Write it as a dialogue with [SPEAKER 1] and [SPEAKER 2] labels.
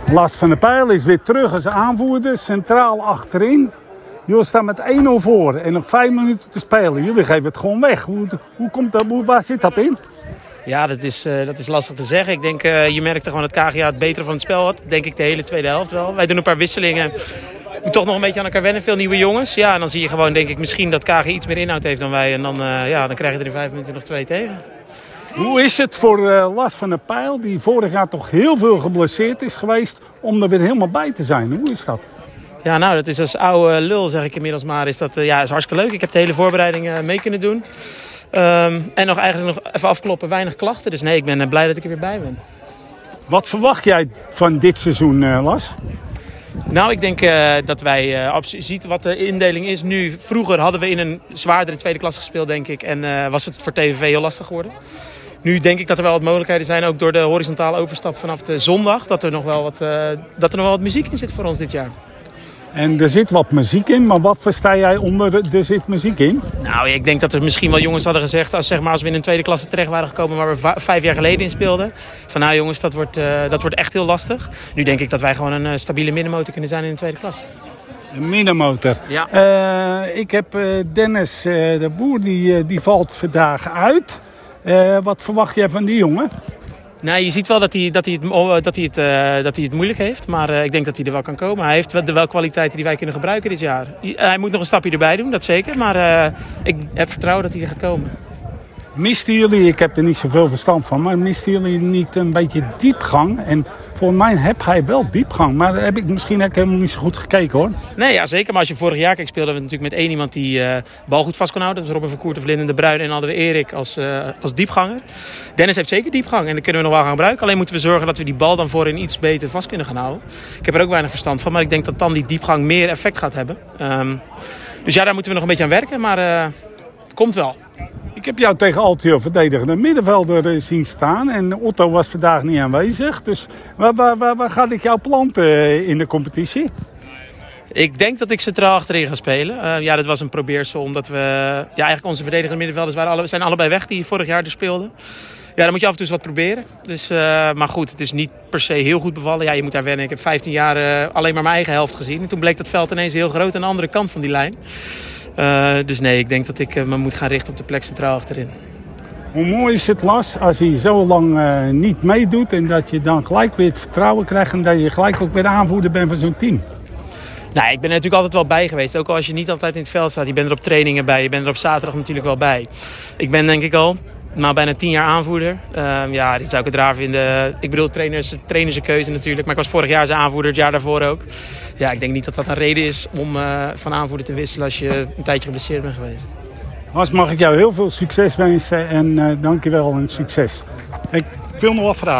[SPEAKER 1] Lars van der Peijl is weer terug als aanvoerder, centraal achterin. Jullie staan met 1-0 voor en nog 5 minuten te spelen. Jullie geven het gewoon weg. Hoe komt dat, waar zit dat in?
[SPEAKER 2] Ja, dat is lastig te zeggen. Ik denk, je merkte gewoon dat KGA het betere van het spel had. Denk ik de hele tweede helft wel. Wij doen een paar wisselingen. Moet toch nog een beetje aan elkaar wennen. Veel nieuwe jongens. Ja, en dan zie je gewoon, denk ik, misschien dat KGA iets meer inhoud heeft dan wij. En dan krijg je er in 5 minuten nog 2 tegen.
[SPEAKER 1] Hoe is het voor Lars van der Peijl, die vorig jaar toch heel veel geblesseerd is geweest, om er weer helemaal bij te zijn? Hoe is dat?
[SPEAKER 2] Ja, nou, dat is als oude lul, zeg ik inmiddels maar. Is hartstikke leuk. Ik heb de hele voorbereiding mee kunnen doen. En nog eigenlijk nog even afkloppen, weinig klachten. Dus nee, ik ben blij dat ik er weer bij ben.
[SPEAKER 1] Wat verwacht jij van dit seizoen, Lars?
[SPEAKER 2] Nou, ik denk dat wij, als je ziet wat de indeling is nu. Vroeger hadden we in een zwaardere tweede klasse gespeeld, denk ik. En was het voor TVV heel lastig geworden. Nu denk ik dat er wel wat mogelijkheden zijn, ook door de horizontale overstap vanaf de zondag. Dat er nog wel wat muziek in zit voor ons dit jaar.
[SPEAKER 1] En er zit wat muziek in, maar wat versta jij onder er zit muziek in?
[SPEAKER 2] Nou, ik denk dat er misschien wel jongens hadden gezegd, als we in een tweede klasse terecht waren gekomen waar we 5 jaar geleden in speelden. Van nou jongens, dat wordt echt heel lastig. Nu denk ik dat wij gewoon een stabiele middenmotor kunnen zijn in de tweede klasse.
[SPEAKER 1] Een middenmotor.
[SPEAKER 2] Ja.
[SPEAKER 1] Ik heb Dennis de Boer, die valt vandaag uit. Wat verwacht jij van die jongen?
[SPEAKER 2] Nou, je ziet wel dat hij het moeilijk heeft. Maar ik denk dat hij er wel kan komen. Hij heeft wel kwaliteiten die wij kunnen gebruiken dit jaar. Hij moet nog een stapje erbij doen, dat zeker. Maar ik heb vertrouwen dat hij er gaat komen.
[SPEAKER 1] Misten jullie, ik heb er niet zoveel verstand van, maar misten jullie niet een beetje diepgang? En volgens mij heb hij wel diepgang, maar daar heb ik misschien helemaal niet zo goed gekeken hoor.
[SPEAKER 2] Nee, ja, zeker. Maar als je vorig jaar kijkt, speelden we natuurlijk met 1 iemand die bal goed vast kon houden. Dat was Robin van Koert, Vlinder de Bruin en dan hadden we Erik als diepganger. Dennis heeft zeker diepgang en dat kunnen we nog wel gaan gebruiken. Alleen moeten we zorgen dat we die bal dan voorin iets beter vast kunnen gaan houden. Ik heb er ook weinig verstand van, maar ik denk dat dan die diepgang meer effect gaat hebben. Dus ja, daar moeten we nog een beetje aan werken, maar komt wel.
[SPEAKER 1] Ik heb jou tegen Altio verdedigende middenvelder zien staan en Otto was vandaag niet aanwezig. Dus waar gaat ik jou planten in de competitie?
[SPEAKER 2] Ik denk dat ik centraal achterin ga spelen. Dat was een probeersel omdat we... Ja, eigenlijk onze verdedigende middenvelders zijn allebei weg die vorig jaar er speelden. Ja, dan moet je af en toe eens wat proberen. Dus, maar goed, het is niet per se heel goed bevallen. Ja, je moet daar wennen. Ik heb 15 jaar alleen maar mijn eigen helft gezien. En toen bleek dat veld ineens heel groot aan de andere kant van die lijn. Dus nee, ik denk dat ik me moet gaan richten op de plek centraal achterin.
[SPEAKER 1] Hoe mooi is het, Lars, als hij zo lang niet meedoet en dat je dan gelijk weer het vertrouwen krijgt en dat je gelijk ook weer de aanvoerder bent van zo'n team?
[SPEAKER 2] Nou, ik ben er natuurlijk altijd wel bij geweest. Ook al als je niet altijd in het veld staat. Je bent er op trainingen bij. Je bent er op zaterdag natuurlijk wel bij. Ik ben denk ik al bijna 10 jaar aanvoerder. Dit zou ik het raar vinden. Ik bedoel, trainers zijn keuze natuurlijk. Maar ik was vorig jaar zijn aanvoerder, het jaar daarvoor ook. Ja, ik denk niet dat dat een reden is om van aanvoerder te wisselen als je een tijdje geblesseerd bent geweest.
[SPEAKER 1] Lars, mag ik jou heel veel succes wensen en dankjewel en succes. Ik wil nog wat vragen.